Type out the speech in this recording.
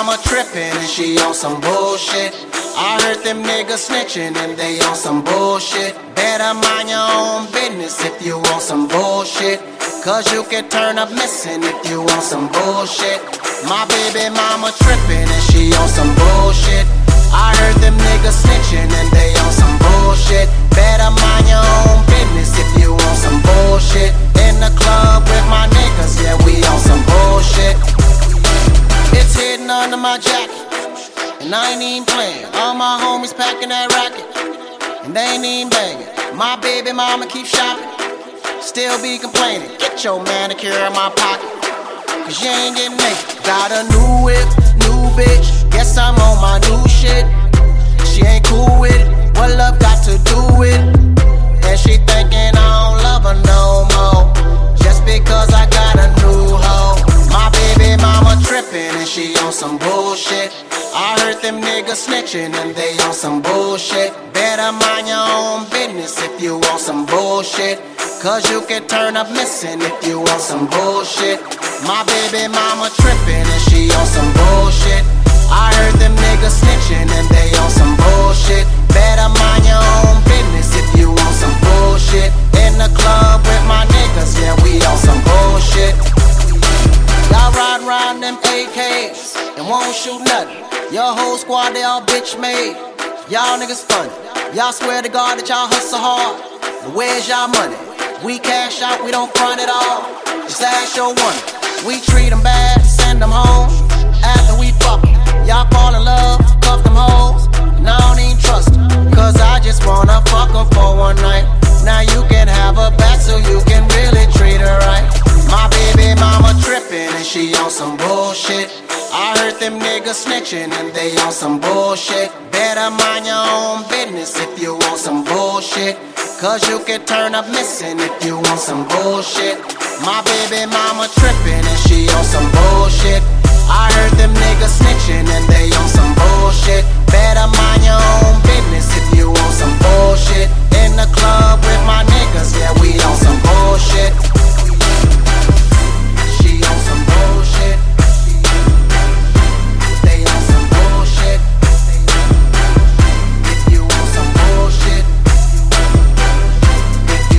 mama trippin' and she on some bullshit. I heard them niggas snitching and they on some bullshit. Better mind your own business if you want some bullshit, cause you can turn up missing if you want some bullshit. My baby mama trippin' and she on some bullshit. I heard them niggas snitching and they on some bullshit. Better mind your own business if you want some bullshit. In the club with my niggas, yeah, we on some bullshit. It's hidden under my jacket, and I ain't even playing. All my homies packing that racket, and they ain't even banging. My baby mama keep shopping, still be complaining. Get your manicure in my pocket, cause you ain't getting naked. Got a new whip, new bitch, guess I'm on my new shit. She ain't cool with it, what love got to do with it? And she thinking I don't love her no more, just because I got a new hoe. My baby mama trippin' and she on some bullshit. I heard them niggas snitching and they on some bullshit. Better mind your own business if you want some bullshit, cause you can turn up missing if you want some bullshit. My baby mama trippin' and she on some bullshit. I heard them niggas snitching and they on some bullshit. Better mind your own business if you want some bullshit. In the club with my niggas, yeah, we on some bullshit. Y'all ride around them AKs and won't shoot nothing. Your whole squad, they all bitch made. Y'all niggas funny. Y'all swear to God that y'all hustle hard. But where's y'all money? We cash out, we don't front it all. Just ask your one. We treat them bad, send them home. After we fuck them, y'all fall in love, cuff them hoes. And I don't even trust them, cause I just wanna fuck them for one night. Now you can have her back so you can really treat her right. My baby mama trippin' and she on some bullshit. I heard them niggas snitching and they on some bullshit. Better mind your own business if you want some bullshit, cause you can turn up missing if you want some bullshit. My baby mama trippin' and she on some bullshit.